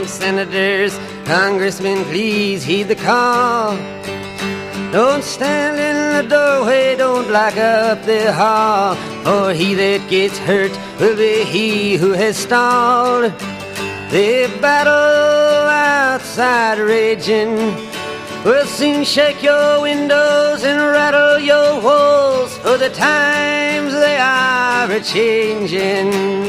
senators, congressmen, please heed the call. Don't stand in the doorway, don't block up the hall, for he that gets hurt will be he who has stalled. The battle outside raging will soon shake your windows and rattle your walls, for the times they are a-changing.